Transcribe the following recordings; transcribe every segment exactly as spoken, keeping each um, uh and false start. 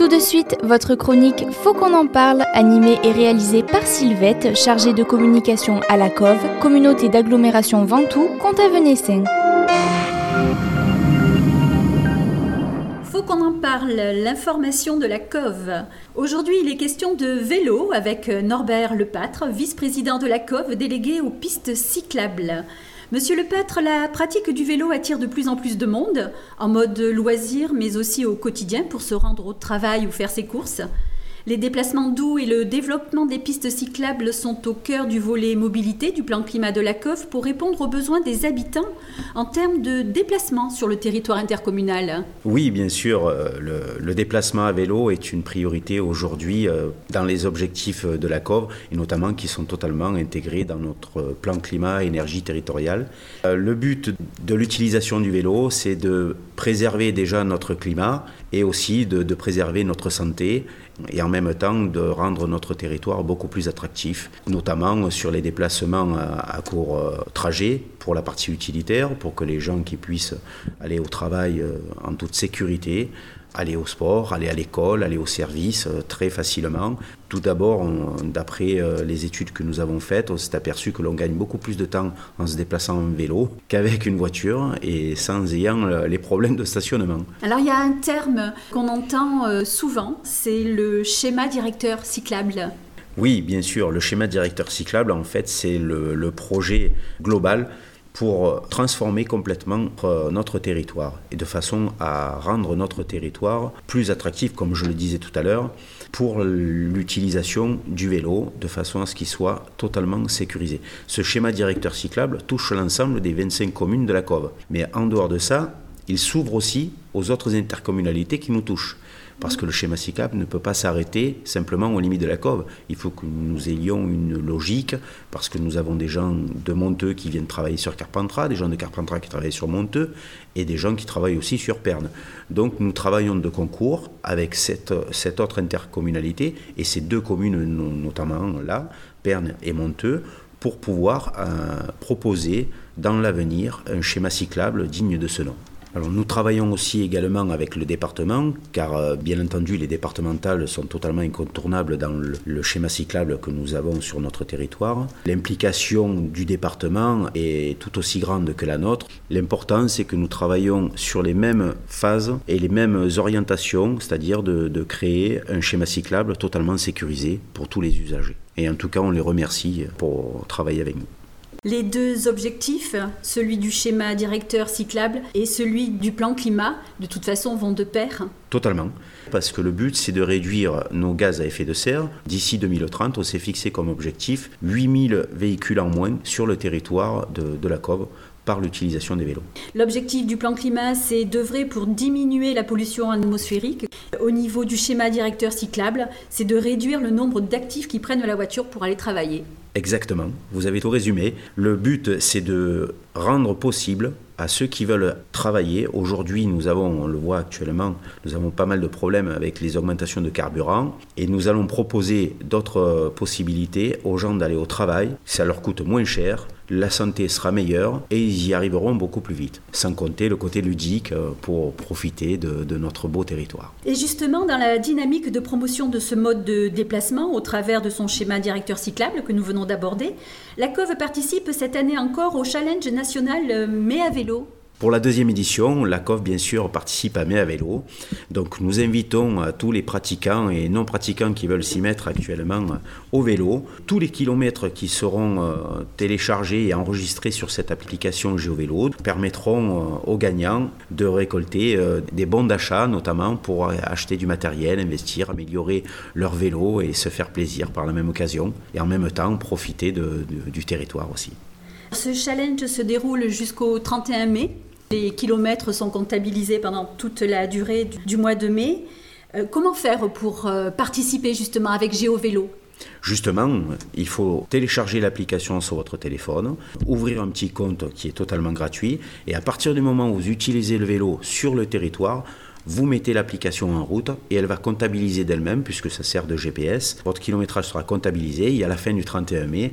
Tout de suite, votre chronique Faut qu'on en parle, animée et réalisée par Sylvette, chargée de communication à la C O V, communauté d'agglomération Ventoux, Contavenessin. Faut qu'on en parle, l'information de la C O V. Aujourd'hui, il est question de vélo avec Norbert Lepâtre, vice-président de la C O V, délégué aux pistes cyclables. Monsieur Lepâtre, la pratique du vélo attire de plus en plus de monde, en mode loisir, mais aussi au quotidien pour se rendre au travail ou faire ses courses. Les déplacements doux et le développement des pistes cyclables sont au cœur du volet mobilité du plan climat de la C O V pour répondre aux besoins des habitants en termes de déplacement sur le territoire intercommunal. Oui, bien sûr, le, le déplacement à vélo est une priorité aujourd'hui dans les objectifs de la C O V et notamment qui sont totalement intégrés dans notre plan climat énergie territoriale. Le but de l'utilisation du vélo, c'est de préserver déjà notre climat et aussi de, de préserver notre santé et en même temps de rendre notre territoire beaucoup plus attractif, notamment sur les déplacements à, à court euh, trajet pour la partie utilitaire, pour que les gens qui puissent aller au travail euh, en toute sécurité, aller au sport, aller à l'école, aller au service euh, très facilement. Tout d'abord, on, d'après euh, les études que nous avons faites, on s'est aperçu que l'on gagne beaucoup plus de temps en se déplaçant en vélo qu'avec une voiture et sans ayant euh, les problèmes de stationnement. Alors il y a un terme qu'on entend euh, souvent, c'est le schéma directeur cyclable. Oui, bien sûr, le schéma directeur cyclable, en fait, c'est le, le projet global pour transformer complètement notre territoire et de façon à rendre notre territoire plus attractif, comme je le disais tout à l'heure, pour l'utilisation du vélo, de façon à ce qu'il soit totalement sécurisé. Ce schéma directeur cyclable touche l'ensemble des vingt-cinq communes de la C O V. Mais en dehors de ça, il s'ouvre aussi aux autres intercommunalités qui nous touchent. Parce que le schéma cyclable ne peut pas s'arrêter simplement aux limites de la C O V. Il faut que nous ayons une logique, parce que nous avons des gens de Monteux qui viennent travailler sur Carpentras, des gens de Carpentras qui travaillent sur Monteux, et des gens qui travaillent aussi sur Pernes. Donc nous travaillons de concours avec cette, cette autre intercommunalité, et ces deux communes notamment là, Pernes et Monteux, pour pouvoir euh, proposer dans l'avenir un schéma cyclable digne de ce nom. Alors, nous travaillons aussi également avec le département, car euh, bien entendu les départementales sont totalement incontournables dans le, le schéma cyclable que nous avons sur notre territoire. L'implication du département est tout aussi grande que la nôtre. L'important, c'est que nous travaillons sur les mêmes phases et les mêmes orientations, c'est-à-dire de, de créer un schéma cyclable totalement sécurisé pour tous les usagers. Et en tout cas, on les remercie pour travailler avec nous. Les deux objectifs, celui du schéma directeur cyclable et celui du plan climat, de toute façon vont de pair. Totalement, parce que le but c'est de réduire nos gaz à effet de serre. D'ici deux mille trente, on s'est fixé comme objectif huit mille véhicules en moins sur le territoire de, de la C O V par l'utilisation des vélos. L'objectif du plan climat, c'est d'œuvrer pour diminuer la pollution atmosphérique. Au niveau du schéma directeur cyclable, c'est de réduire le nombre d'actifs qui prennent la voiture pour aller travailler. Exactement, vous avez tout résumé. Le but, c'est de rendre possible à ceux qui veulent travailler. Aujourd'hui, nous avons, on le voit actuellement, nous avons pas mal de problèmes avec les augmentations de carburant et nous allons proposer d'autres possibilités aux gens d'aller au travail. Ça leur coûte moins cher, la santé sera meilleure et ils y arriveront beaucoup plus vite. Sans compter le côté ludique pour profiter de, de notre beau territoire. Et justement, dans la dynamique de promotion de ce mode de déplacement au travers de son schéma directeur cyclable que nous venons d'aborder, la C O V participe cette année encore au challenge national Mai à vélo. Pour la deuxième édition, la C O V, bien sûr, participe à Mai à vélo. Donc, nous invitons à tous les pratiquants et non-pratiquants qui veulent s'y mettre actuellement au vélo. Tous les kilomètres qui seront euh, téléchargés et enregistrés sur cette application GeoVélo permettront euh, aux gagnants de récolter euh, des bons d'achat, notamment pour acheter du matériel, investir, améliorer leur vélo et se faire plaisir par la même occasion. Et en même temps, profiter de, de, du territoire aussi. Ce challenge se déroule jusqu'au trente et un mai. Les kilomètres sont comptabilisés pendant toute la durée du mois de mai. Euh, comment faire pour euh, participer justement avec GeoVélo ? Justement, il faut télécharger l'application sur votre téléphone, ouvrir un petit compte qui est totalement gratuit et à partir du moment où vous utilisez le vélo sur le territoire, vous mettez l'application en route et elle va comptabiliser d'elle-même puisque ça sert de G P S. Votre kilométrage sera comptabilisé et à la fin du trente et un mai,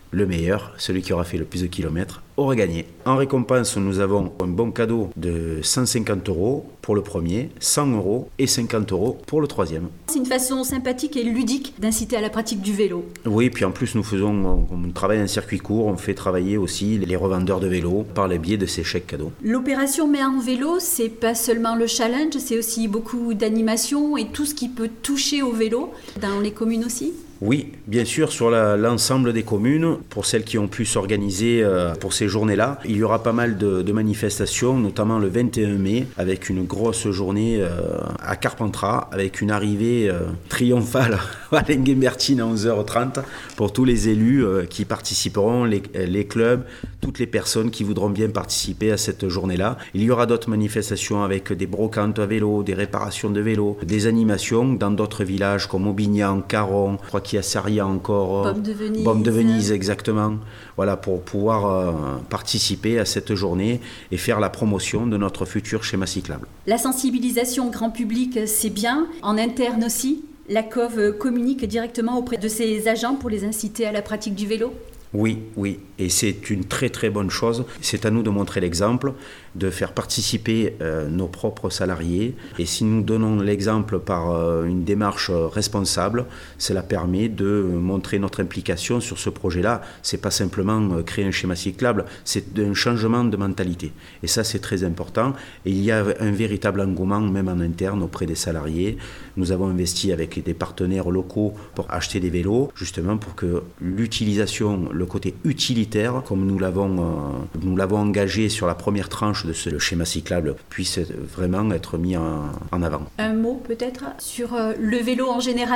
le meilleur, celui qui aura fait le plus de kilomètres, aura gagné. En récompense, nous avons un bon cadeau de cent cinquante euros pour le premier, cent euros et cinquante euros pour le troisième. C'est une façon sympathique et ludique d'inciter à la pratique du vélo. Oui, puis en plus nous faisons, on, on travaille un circuit court, on fait travailler aussi les revendeurs de vélos par le biais de ces chèques cadeaux. L'opération Mets en vélo, c'est pas seulement le challenge, c'est aussi beaucoup d'animation et tout ce qui peut toucher au vélo dans les communes aussi. Oui, bien sûr, sur la, l'ensemble des communes, pour celles qui ont pu s'organiser euh, pour ces journées-là, il y aura pas mal de, de manifestations, notamment le vingt et un mai, avec une grosse journée euh, à Carpentras, avec une arrivée euh, triomphale à Lenguembertine à onze heures trente pour tous les élus euh, qui participeront, les, les clubs, toutes les personnes qui voudront bien participer à cette journée-là. Il y aura d'autres manifestations avec des brocantes à vélo, des réparations de vélos, des animations dans d'autres villages comme Aubignan, Caron, je crois qu'il y a Sarria encore. Baume de Venise. Baume de Venise, exactement. Voilà, pour pouvoir euh, participer à cette journée et faire la promotion de notre futur schéma cyclable. La sensibilisation grand public, c'est bien. En interne aussi, la C O V communique directement auprès de ses agents pour les inciter à la pratique du vélo ? Oui, oui, et c'est une très très bonne chose. C'est à nous de montrer l'exemple, de faire participer euh, nos propres salariés. Et si nous donnons l'exemple par euh, une démarche responsable, cela permet de montrer notre implication sur ce projet-là. C'est pas simplement euh, créer un schéma cyclable, c'est un changement de mentalité. Et ça, c'est très important. Et il y a un véritable engouement, même en interne, auprès des salariés. Nous avons investi avec des partenaires locaux pour acheter des vélos, justement pour que l'utilisation, le côté utilitaire, comme nous l'avons, euh, nous l'avons engagé sur la première tranche de ce le schéma cyclable, puisse vraiment être mis en, en avant. Un mot peut-être sur euh, le vélo en général ?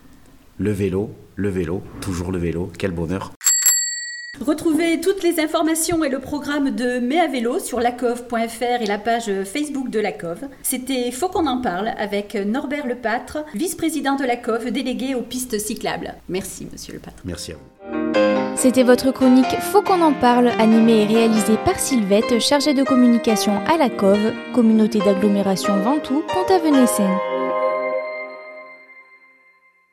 Le vélo, le vélo, toujours le vélo, quel bonheur. Retrouvez toutes les informations et le programme de Mets à vélo sur lacov point f r et la page Facebook de la C O V. C'était Faut qu'on en parle avec Norbert Lepâtre, vice-président de la C O V, délégué aux pistes cyclables. Merci, monsieur Lepâtre. Merci à vous. C'était votre chronique Faut qu'on en parle, animée et réalisée par Sylvette, chargée de communication à la C O V, communauté d'agglomération Ventoux, Pont-Avenay-Seine.